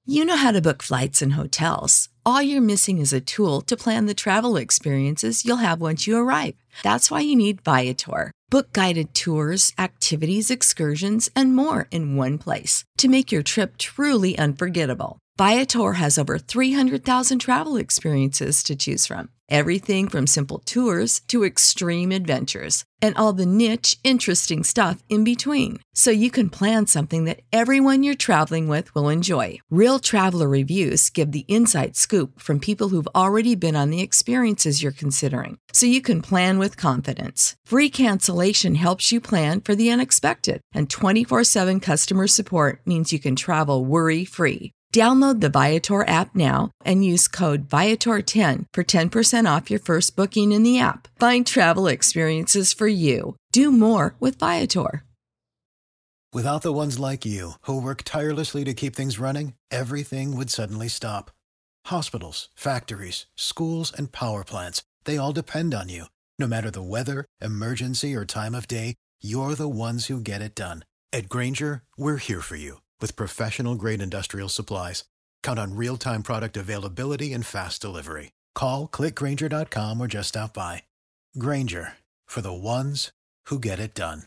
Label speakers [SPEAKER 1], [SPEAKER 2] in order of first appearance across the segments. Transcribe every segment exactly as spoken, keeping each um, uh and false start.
[SPEAKER 1] You know how to book flights and hotels. All you're missing is a tool to plan the travel experiences you'll have once you arrive. That's why you need Viator. Book guided tours, activities, excursions, and more in one place to make your trip truly unforgettable. Viator has over three hundred thousand travel experiences to choose from. Everything from simple tours to extreme adventures and all the niche, interesting stuff in between. So you can plan something that everyone you're traveling with will enjoy. Real traveler reviews give the inside scoop from people who've already been on the experiences you're considering. So you can plan with confidence. Free cancellation helps you plan for the unexpected. And twenty-four seven customer support means you can travel worry-free. Download the Viator app now and use code Viator ten for ten percent off your first booking in the app. Find travel experiences for you. Do more with Viator.
[SPEAKER 2] Without the ones like you, who work tirelessly to keep things running, everything would suddenly stop. Hospitals, factories, schools, and power plants, they all depend on you. No matter the weather, emergency, or time of day, you're the ones who get it done. At Grainger, we're here for you. With professional-grade industrial supplies, count on real-time product availability and fast delivery. Call, click Grainger dot com, or just stop by. Grainger, for the ones who get it done.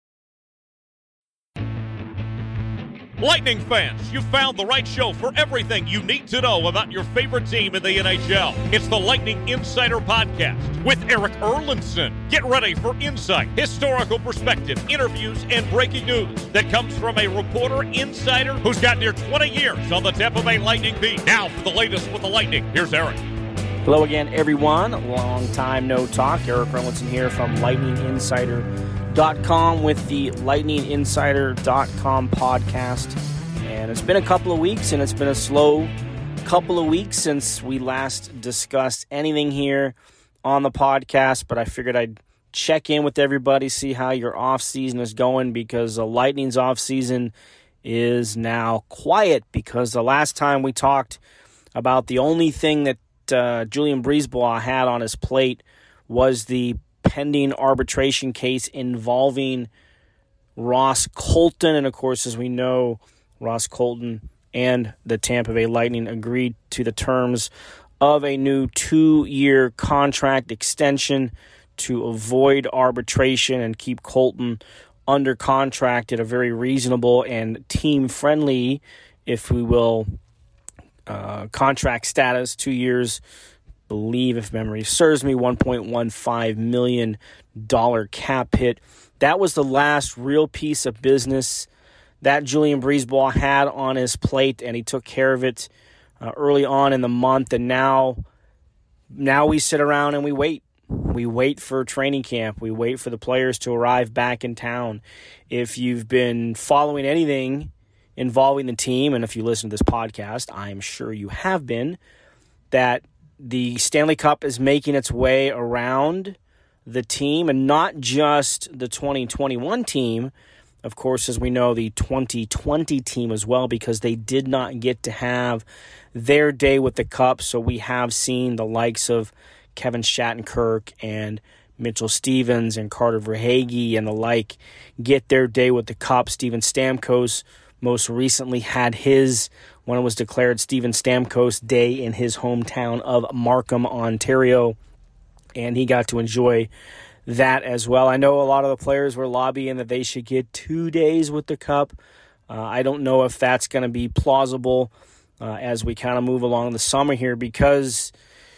[SPEAKER 3] Lightning fans, you found the right show for everything you need to know about your favorite team in the N H L. It's the Lightning Insider Podcast with Eric Erlinson. Get ready for insight, historical perspective, interviews, and breaking news that comes from a reporter insider who's got near twenty years on the Tampa Bay Lightning beat. Now for the latest with the Lightning, here's Eric.
[SPEAKER 4] Hello again, everyone. Long time no talk. Eric Erlinson here from lightning insider dot com with the lightning insider dot com podcast. And it's been a couple of weeks, and it's been a slow couple of weeks since we last discussed anything here on the podcast, but I figured I'd check in with everybody, see how your off season is going, because the Lightning's off season is now quiet, because the last time we talked about the only thing that uh, Julien BriseBois had on his plate was the pending arbitration case involving Ross Colton. And of course, as we know, Ross Colton and the Tampa Bay Lightning agreed to the terms of a new two-year contract extension to avoid arbitration and keep Colton under contract at a very reasonable and team-friendly, if we will, uh, contract status, two years, believe, if memory serves me, one point one five million dollars cap hit. That was the last real piece of business that Julien BriseBois had on his plate, and he took care of it uh, early on in the month. And now, now we sit around and we wait. We wait for training camp. We wait for the players to arrive back in town. If you've been following anything involving the team, and if you listen to this podcast, I am sure you have been, that the Stanley Cup is making its way around the team, and not just the twenty twenty-one team, of course, as we know, the twenty twenty team as well, because they did not get to have their day with the Cup. So we have seen the likes of Kevin Shattenkirk and Mitchell Stevens and Carter Verhaeghe and the like get their day with the Cup. Steven Stamkos most recently had his, when it was declared Steven Stamkos Day in his hometown of Markham, Ontario, and he got to enjoy that as well. I know a lot of the players were lobbying that they should get two days with the Cup. Uh, I don't know if that's going to be plausible uh, as we kind of move along the summer here, because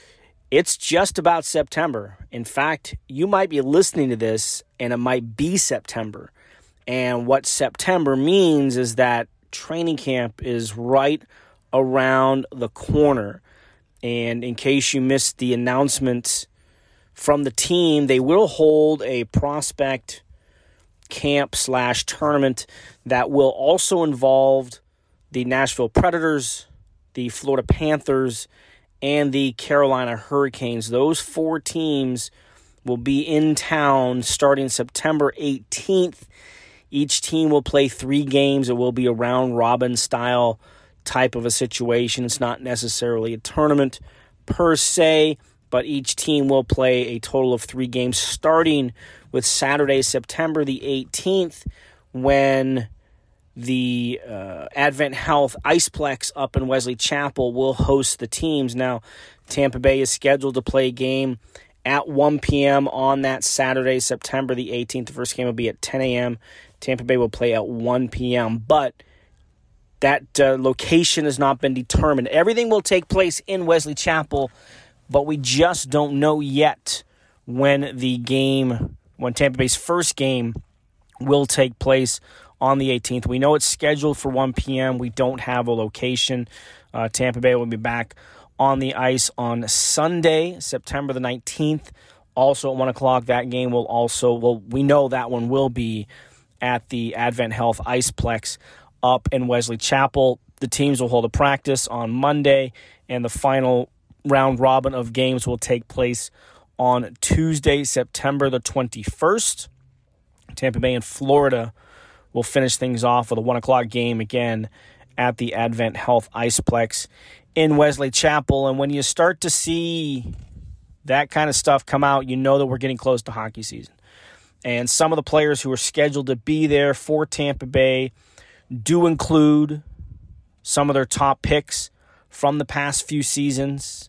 [SPEAKER 4] it's just about September. In fact, you might be listening to this and it might be September. And what September means is that training camp is right around the corner. And in case you missed the announcement from the team, they will hold a prospect camp slash tournament that will also involve the Nashville Predators, the Florida Panthers, and the Carolina Hurricanes. Those four teams will be in town starting September eighteenth. Each team will play three games. It will be a round-robin style type of a situation. It's not necessarily a tournament per se, but each team will play a total of three games, starting with Saturday, September the eighteenth, when the uh, Advent Health Iceplex up in Wesley Chapel will host the teams. Now, Tampa Bay is scheduled to play a game at one p.m. on that Saturday, September the eighteenth. The first game will be at ten a.m. Tampa Bay will play at one p.m., but that uh, location has not been determined. Everything will take place in Wesley Chapel, but we just don't know yet when the game, when Tampa Bay's first game will take place on the eighteenth. We know it's scheduled for one p.m. We don't have a location. Uh, Tampa Bay will be back on the ice on Sunday, September the nineteenth. Also at one o'clock, that game will also, well, we know that one will be at the Advent Health Iceplex up in Wesley Chapel. The teams will hold a practice on Monday, and the final round robin of games will take place on Tuesday, September the twenty-first. Tampa Bay and Florida will finish things off with a one o'clock game again at the Advent Health Iceplex in Wesley Chapel. And when you start to see that kind of stuff come out, you know that we're getting close to hockey season. And some of the players who are scheduled to be there for Tampa Bay do include some of their top picks from the past few seasons.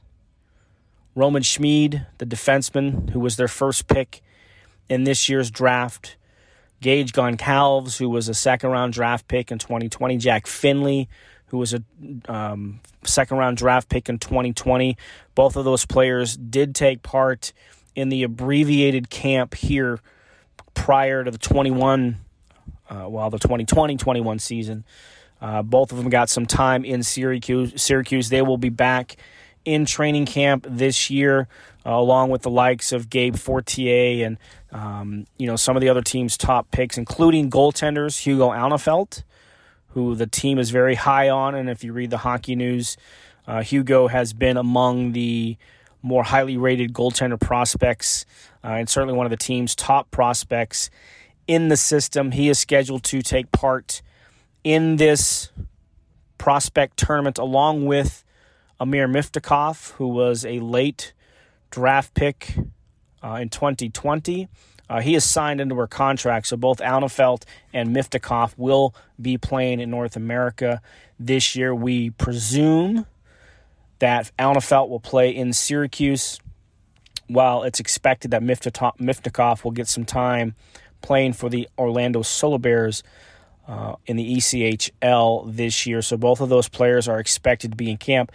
[SPEAKER 4] Roman Schmid, the defenseman, who was their first pick in this year's draft. Gage Goncalves, who was a second-round draft pick in twenty twenty. Jack Finley, who was a um, second-round draft pick in twenty twenty. Both of those players did take part in the abbreviated camp here prior to the twenty-one, uh, well, the twenty twenty twenty-one season. Uh, both of them got some time in Syracuse. Syracuse. They will be back in training camp this year, uh, along with the likes of Gabe Fortier and um, you know some of the other team's top picks, including goaltenders Hugo Alnefelt, who the team is very high on. And if you read the hockey news, uh, Hugo has been among the more highly rated goaltender prospects, uh, and certainly one of the team's top prospects in the system. He is scheduled to take part in this prospect tournament along with Amir Miftakov, who was a late draft pick uh, in twenty twenty. Uh, he is signed into a contract, so both Alnefelt and Miftakov will be playing in North America this year. We presume that Alnefelt will play in Syracuse, while it's expected that Miftakov will get some time playing for the Orlando Solar Bears uh, in the E C H L this year. So both of those players are expected to be in camp.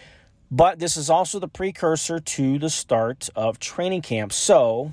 [SPEAKER 4] But this is also the precursor to the start of training camp. So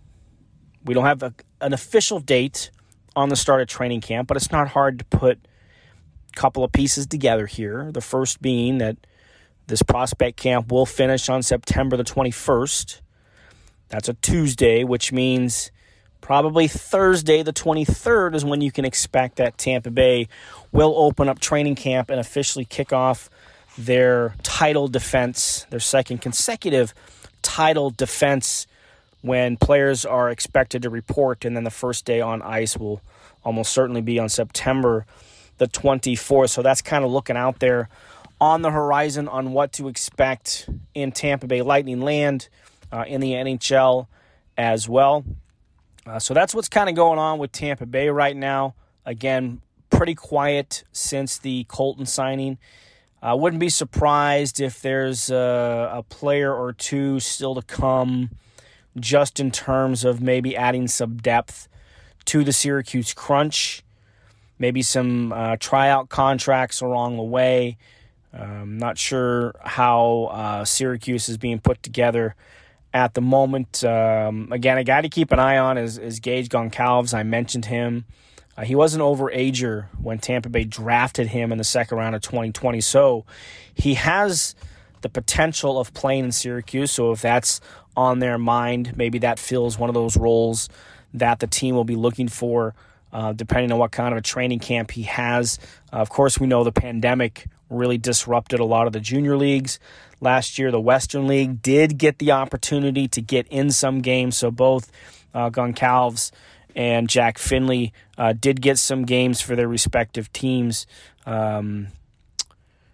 [SPEAKER 4] we don't have a, an official date on the start of training camp, but it's not hard to put a couple of pieces together here. The first being that this prospect camp will finish on September the twenty-first. That's a Tuesday, which means probably Thursday the twenty-third is when you can expect that Tampa Bay will open up training camp and officially kick off their title defense, their second consecutive title defense, when players are expected to report, and then the first day on ice will almost certainly be on September the twenty-fourth. So that's kind of looking out there on the horizon on what to expect in Tampa Bay Lightning land, uh, in the N H L as well. Uh, so that's what's kind of going on with Tampa Bay right now. Again, pretty quiet since the Colton signing. I uh, wouldn't be surprised if there's a, a player or two still to come, just in terms of maybe adding some depth to the Syracuse crunch, maybe some uh, tryout contracts along the way. Um, not sure how uh, Syracuse is being put together at the moment. Um, again, a guy to keep an eye on is, is Gage Goncalves. I mentioned him. Uh, he was an overager when Tampa Bay drafted him in the second round of twenty twenty, so he has the potential of playing in Syracuse. So if that's on their mind, maybe that fills one of those roles that the team will be looking for, uh, depending on what kind of a training camp he has. Uh, of course, we know the pandemic really disrupted a lot of the junior leagues. Last year, the Western League did get the opportunity to get in some games, so both uh, Goncalves and Jack Finley uh, did get some games for their respective teams. Um,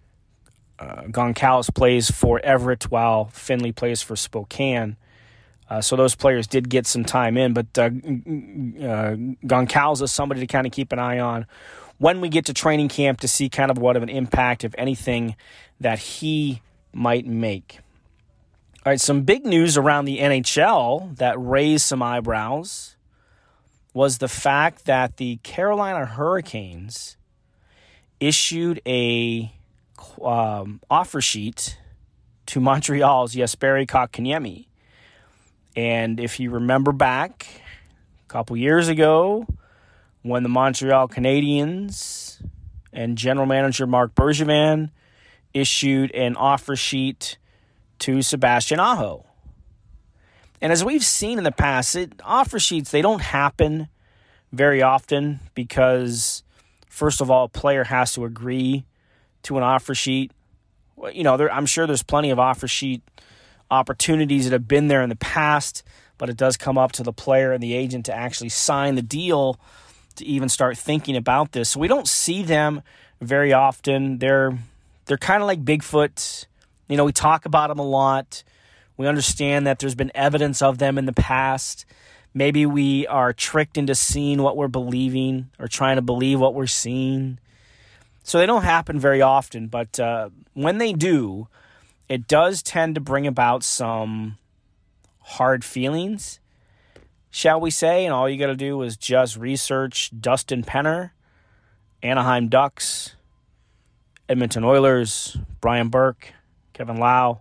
[SPEAKER 4] uh, Goncalves plays for Everett, while Finley plays for Spokane. Uh, so those players did get some time in, but uh, uh, Goncalves is somebody to kind of keep an eye on when we get to training camp to see kind of what of an impact, if anything, that he might make. All right, some big news around the N H L that raised some eyebrows was the fact that the Carolina Hurricanes issued a um, offer sheet to Montreal's Jesperi Kotkaniemi. And if you remember back a couple years ago when the Montreal Canadiens and general manager Marc Bergevin issued an offer sheet to Sebastian Aho. And as we've seen in the past, it, offer sheets, they don't happen very often because, first of all, a player has to agree to an offer sheet. You know, there, I'm sure there's plenty of offer sheet opportunities that have been there in the past, but it does come up to the player and the agent to actually sign the deal to even start thinking about this. So we don't see them very often. They're they're kind of like Bigfoot. You know, we talk about them a lot. We understand that there's been evidence of them in the past. Maybe we are tricked into seeing what we're believing or trying to believe what we're seeing. So they don't happen very often, but uh, when they do, it does tend to bring about some hard feelings, shall we say, and all you got to do is just research Dustin Penner, Anaheim Ducks, Edmonton Oilers, Brian Burke, Kevin Lau,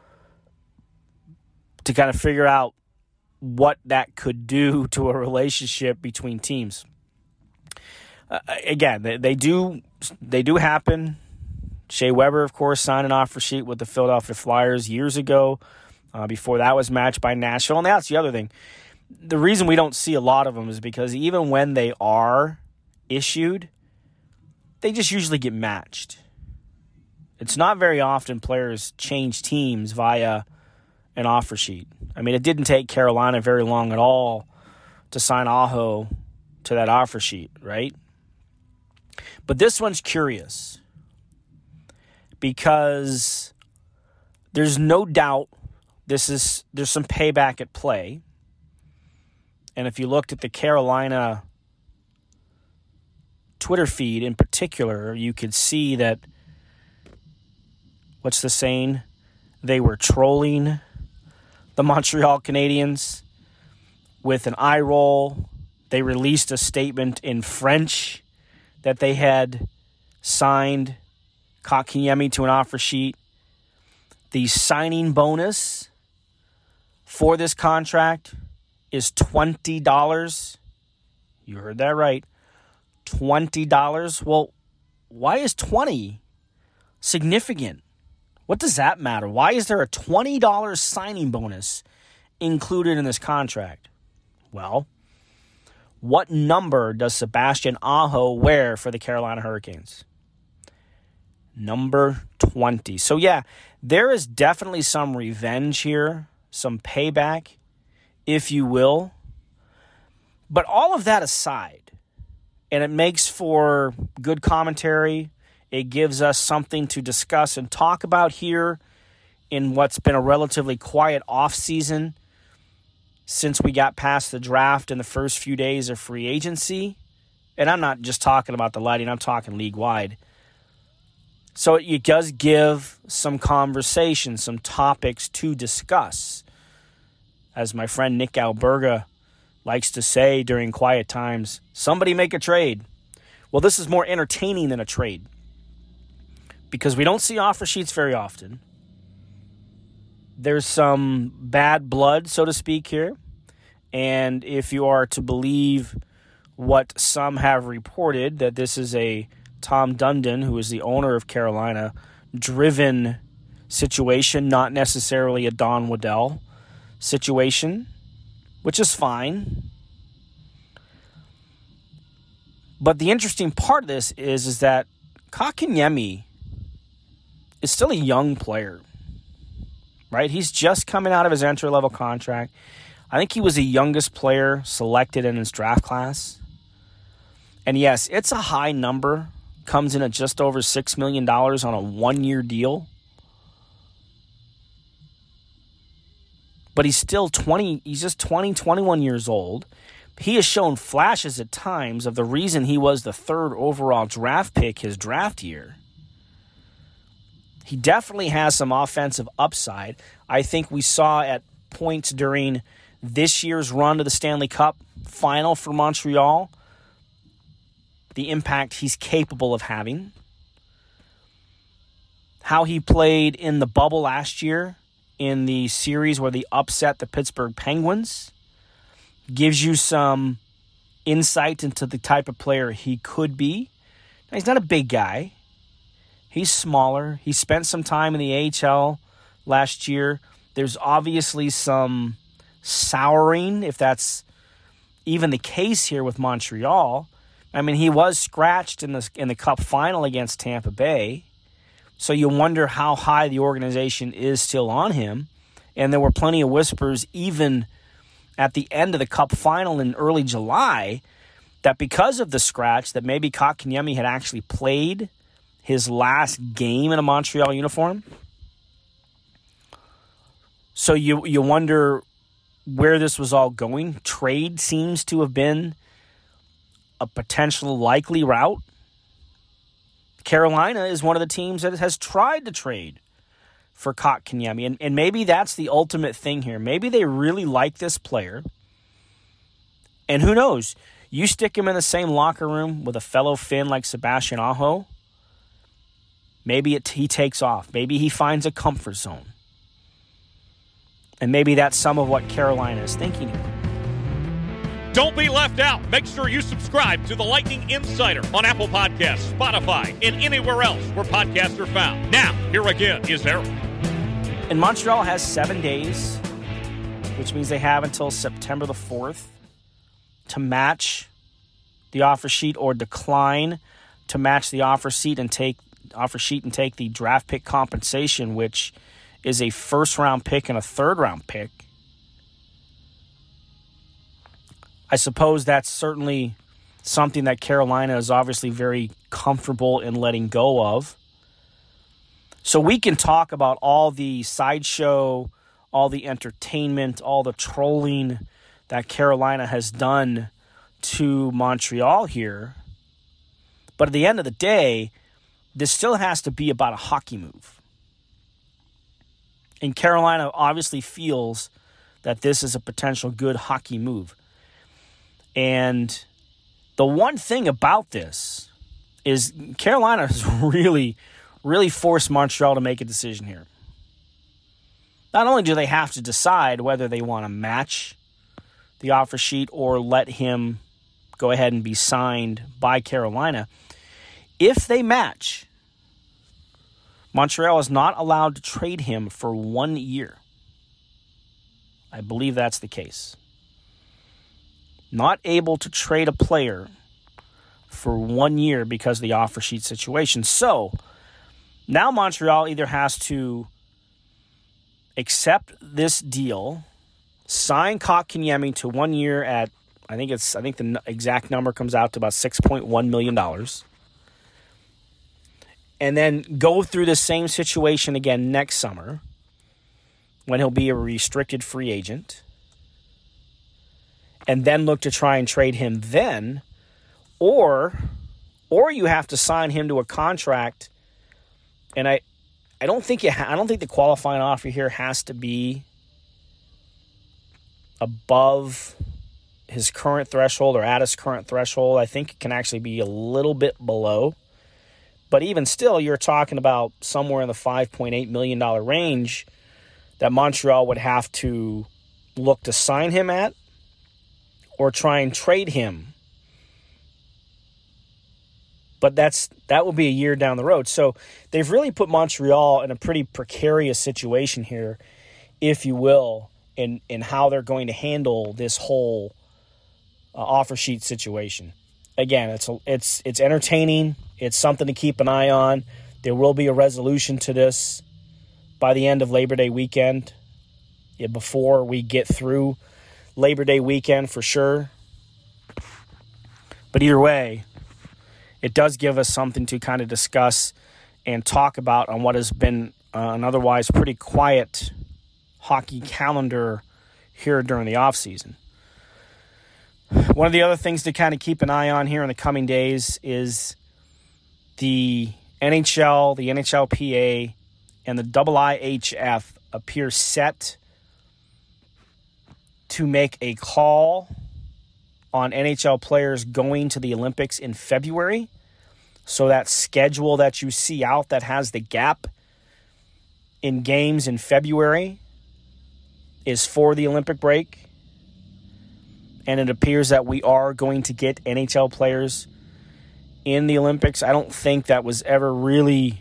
[SPEAKER 4] to kind of figure out what that could do to a relationship between teams. Uh, again, they, they do they do happen. Shea Weber, of course, signed an offer sheet with the Philadelphia Flyers years ago. Uh, before that was matched by Nashville. And that's the other thing. The reason we don't see a lot of them is because even when they are issued, they just usually get matched. It's not very often players change teams via an offer sheet. I mean, it didn't take Carolina very long at all to sign Aho to that offer sheet, right? But this one's curious because there's no doubt this is there's some payback at play. And if you looked at the Carolina Twitter feed in particular, you could see that, what's the saying? They were trolling the Montreal Canadiens with an eye roll. They released a statement in French that they had signed Kotkaniemi to an offer sheet. The signing bonus for this contract is twenty dollars. You heard that right. twenty dollars. Well, why is twenty significant? What does that matter? Why is there a twenty dollars signing bonus included in this contract? Well, what number does Sebastian Aho wear for the Carolina Hurricanes? Number twenty. So yeah, there is definitely some revenge here, some payback, if you will. But all of that aside, and it makes for good commentary, it gives us something to discuss and talk about here in what's been a relatively quiet offseason since we got past the draft and the first few days of free agency. And I'm not just talking about the Lightning, I'm talking league-wide. So it does give some conversation, some topics to discuss. As my friend Nick Alberga likes to say during quiet times, somebody make a trade. Well, this is more entertaining than a trade because we don't see offer sheets very often. There's some bad blood, so to speak, here. And if you are to believe what some have reported, that this is a Tom Dundon, who is the owner of Carolina, driven situation, not necessarily a Don Waddell situation, which is fine. But the interesting part of this is, is that Kotkaniemi is still a young player, right? He's just coming out of his entry-level contract. I think he was the youngest player selected in his draft class. And yes, it's a high number. Comes in at just over six million dollars on a one-year deal. but he's still twenty, he's just twenty, twenty-one years old. He has shown flashes at times of the reason he was the third overall draft pick his draft year. He definitely has some offensive upside. I think we saw at points during this year's run to the Stanley Cup final for Montreal the impact he's capable of having. How he played in the bubble last year in the series where they upset the Pittsburgh Penguins gives you some insight into the type of player he could be. Now, he's not a big guy. He's smaller. He spent some time in the A H L last year. There's obviously some souring, if that's even the case here with Montreal. I mean, he was scratched in the in the Cup final against Tampa Bay. So you wonder how high the organization is still on him. And there were plenty of whispers even at the end of the Cup final in early July that because of the scratch, that maybe Kotkaniemi had actually played his last game in a Montreal uniform. So you you wonder where this was all going. Trade seems to have been a potential likely route. Carolina is one of the teams that has tried to trade for Kotkaniemi, and, and maybe that's the ultimate thing here. Maybe they really like this player, and who knows? You stick him in the same locker room with a fellow Finn like Sebastian Aho, maybe it, he takes off. Maybe he finds a comfort zone. And maybe that's some of what Carolina is thinking here.
[SPEAKER 3] Don't be left out. Make sure you subscribe to the Lightning Insider on Apple Podcasts, Spotify, and anywhere else where podcasts are found. Now, here again is Eric.
[SPEAKER 4] And Montreal has seven days, which means they have until September the fourth to match the offer sheet or decline to match the offer sheet and take offer sheet and take the draft pick compensation, which is a first-round pick and a third-round pick. I suppose that's certainly something that Carolina is obviously very comfortable in letting go of. So we can talk about all the sideshow, all the entertainment, all the trolling that Carolina has done to Montreal here. But at the end of the day, this still has to be about a hockey move. And Carolina obviously feels that this is a potential good hockey move. And the one thing about this is Carolina has really, really forced Montreal to make a decision here. Not only do they have to decide whether they want to match the offer sheet or let him go ahead and be signed by Carolina, if they match, Montreal is not allowed to trade him for one year. I believe that's the case. Not able to trade a player for one year because of the offer sheet situation. So now Montreal either has to accept this deal, sign Kotkaniemi to one year at, I think it's I think the exact number comes out to about six point one million dollars, and then go through the same situation again next summer when he'll be a restricted free agent, and then look to try and trade him then, or or you have to sign him to a contract. And I, I don't think you ha- I don't think the qualifying offer here has to be above his current threshold or at his current threshold. I think it can actually be a little bit below. But even still, you're talking about somewhere in the five point eight million dollars range that Montreal would have to look to sign him at or try and trade him. But that's that will be a year down the road. So they've really put Montreal in a pretty precarious situation here, if you will, in, in how they're going to handle this whole uh, offer sheet situation. Again, it's it's it's entertaining. It's something to keep an eye on. There will be a resolution to this by the end of Labor Day weekend, yeah, before we get through Labor Day weekend for sure. But either way, it does give us something to kind of discuss and talk about on what has been uh, an otherwise pretty quiet hockey calendar here during the offseason. One of the other things to kind of keep an eye on here in the coming days is the N H L, the N H L P A, and the I I H F appear set to make a call on N H L players going to the Olympics in February. So that schedule that you see out that has the gap in games in February is for the Olympic break. And it appears that we are going to get N H L players in the Olympics. I don't think that was ever really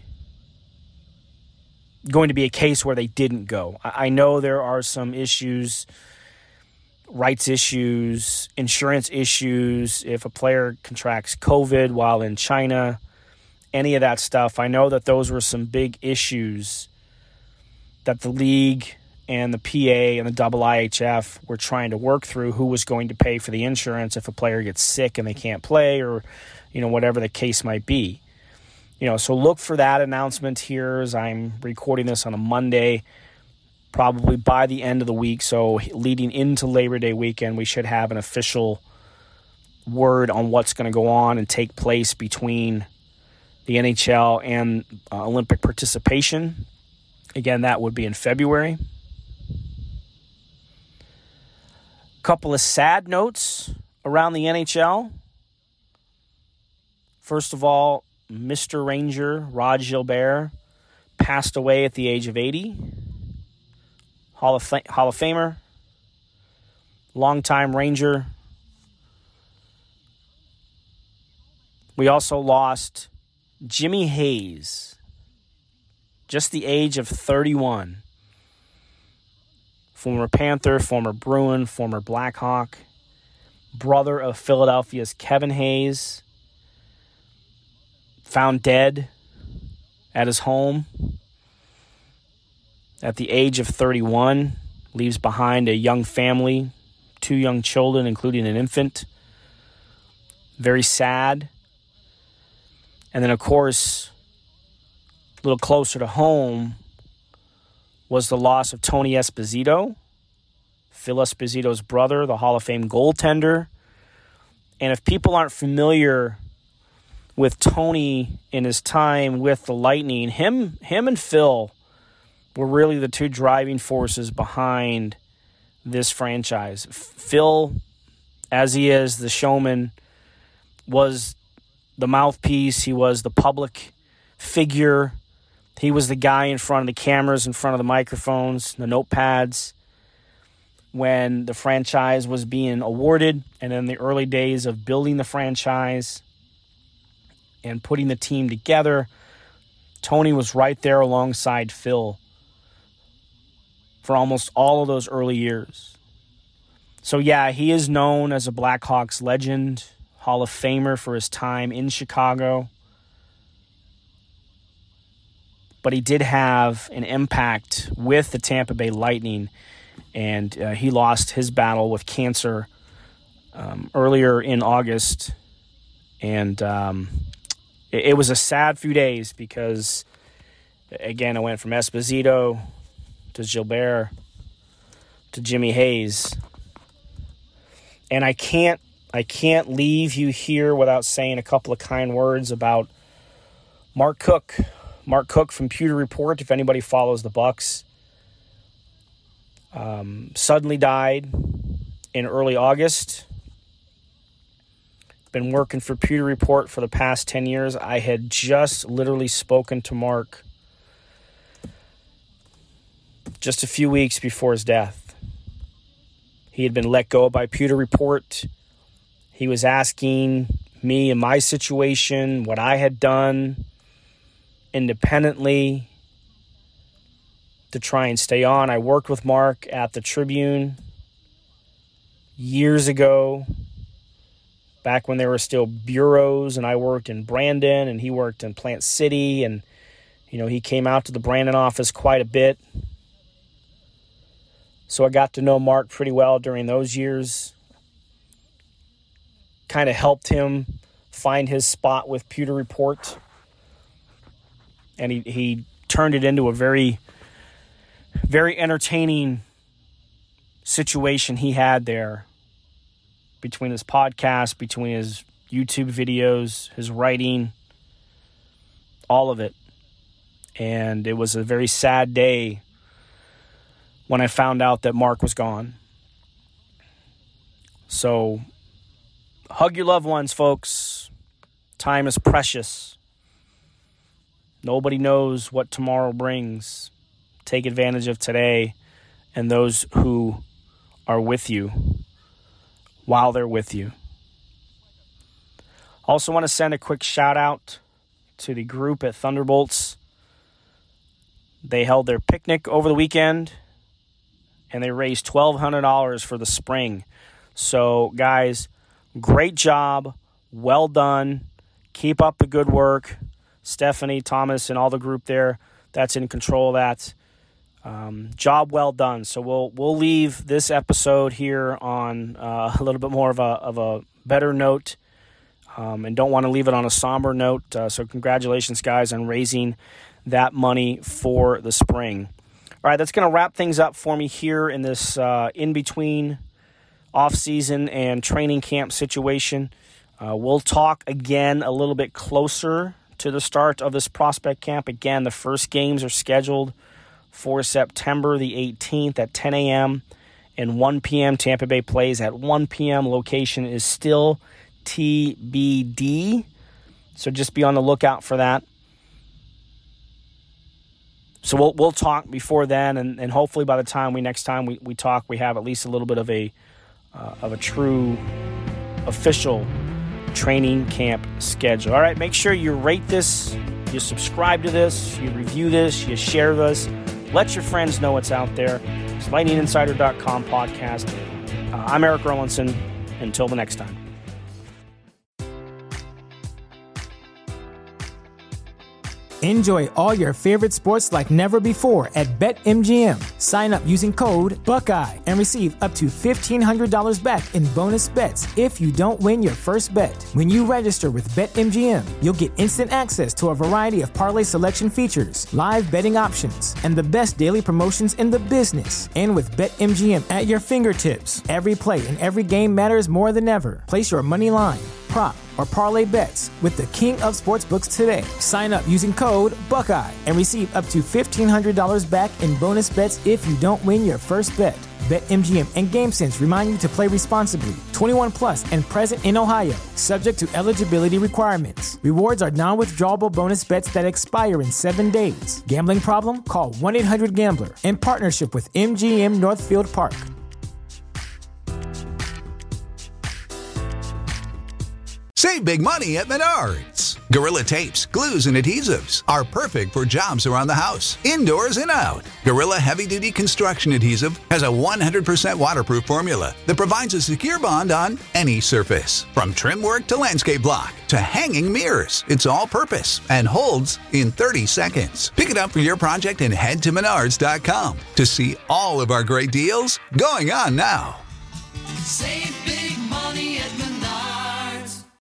[SPEAKER 4] going to be a case where they didn't go. I know there are some issues, rights issues, insurance issues, if a player contracts COVID while in China, any of that stuff. I know that those were some big issues that the league and the P A and the I I H F were trying to work through, who was going to pay for the insurance if a player gets sick and they can't play, or, you know, whatever the case might be. You know, so look for that announcement here as I'm recording this on a Monday, probably by the end of the week. So leading into Labor Day weekend, we should have an official word on what's going to go on and take place between the N H L and uh, Olympic participation. Again, that would be in February. Couple of sad notes around the N H L. First of all, Mister Ranger Rod Gilbert passed away at the age of eighty. Hall of, Fa- Hall of Famer, longtime Ranger. We also lost Jimmy Hayes, just the age of thirty-one. Former Panther, former Bruin, former Blackhawk, brother of Philadelphia's Kevin Hayes, found dead at his home at the age of thirty-one, leaves behind a young family, two young children, including an infant. Very sad. And then, of course, a little closer to home was the loss of Tony Esposito, Phil Esposito's brother, the Hall of Fame goaltender. And if people aren't familiar with Tony in his time with the Lightning, him, him and Phil were really the two driving forces behind this franchise. Phil, as he is the showman, was the mouthpiece. He was the public figure. He was the guy in front of the cameras, in front of the microphones, the notepads, when the franchise was being awarded, and in the early days of building the franchise and putting the team together. Tony was right there alongside Phil for almost all of those early years. So yeah, he is known as a Blackhawks legend, Hall of Famer for his time in Chicago. But he did have an impact with the Tampa Bay Lightning, and uh, he lost his battle with cancer um, earlier in August. And um, it, it was a sad few days because, again, I went from Esposito to Gilbert to Jimmy Hayes. And I can't I can't leave you here without saying a couple of kind words about Mark Cook. Mark Cook from Pewter Report, if anybody follows the Bucks, um, suddenly died in early August. Been working for Pewter Report for the past ten years. I had just literally spoken to Mark just a few weeks before his death. He had been let go by Pewter Report. He was asking me in my situation, what I had done independently to try and stay on. I worked with Mark at the Tribune years ago, back when there were still bureaus, and I worked in Brandon and he worked in Plant City, and you know, he came out to the Brandon office quite a bit. So I got to know Mark pretty well during those years. Kind of helped him find his spot with Pewter Report. And he, he turned it into a very very entertaining situation he had there between his podcast, between his YouTube videos, his writing, all of it. And it was a very sad day when I found out that Mark was gone. So, hug your loved ones, folks. Time is precious. Nobody knows what tomorrow brings. Take advantage of today and those who are with you while they're with you. Also want to send a quick shout out to the group at Thunderbolts. They held their picnic over the weekend and they raised twelve hundred dollars for the spring. So, guys, great job. Well done. Keep up the good work. Stephanie, Thomas, and all the group there that's in control of that. Um, job well done. So we'll we'll leave this episode here on uh, a little bit more of a of a better note, um, and don't want to leave it on a somber note. Uh, so congratulations, guys, on raising that money for the spring. All right, that's going to wrap things up for me here in this uh, in-between off-season and training camp situation. Uh, we'll talk again a little bit closer to the start of this prospect camp. Again, the first games are scheduled for September the eighteenth at ten a.m. and one p.m. Tampa Bay plays at one p.m. Location is still T B D. So just be on the lookout for that. So we'll we'll talk before then, and, and hopefully by the time we next time we, we talk, we have at least a little bit of a uh, of a true official training camp schedule. All right, make sure you rate this, you subscribe to this, you review this, you share this. Let your friends know what's out there. It's lightning insider dot com podcast. Uh, I'm Eric Erlinson. Until the next time.
[SPEAKER 5] Enjoy all your favorite sports like never before at BetMGM. Sign up using code Buckeye and receive up to fifteen hundred dollars back in bonus bets if you don't win your first bet. When you register with BetMGM, you'll get instant access to a variety of parlay selection features, live betting options, and the best daily promotions in the business. And with BetMGM at your fingertips, every play and every game matters more than ever. Place your money line, prop, or parlay bets with the king of sportsbooks today. Sign up using code Buckeye and receive up to fifteen hundred dollars back in bonus bets if you don't win your first bet. BetMGM and GameSense remind you to play responsibly. twenty-one plus and present in Ohio, subject to eligibility requirements. Rewards are non-withdrawable bonus bets that expire in seven days. Gambling problem? Call one eight hundred gambler in partnership with M G M Northfield Park.
[SPEAKER 6] Save big money at Menards. Gorilla tapes, glues, and adhesives are perfect for jobs around the house, indoors and out. Gorilla Heavy Duty Construction Adhesive has a one hundred percent waterproof formula that provides a secure bond on any surface. From trim work to landscape block to hanging mirrors, it's all purpose and holds in thirty seconds. Pick it up for your project and head to menards dot com to see all of our great deals going on now.
[SPEAKER 7] Save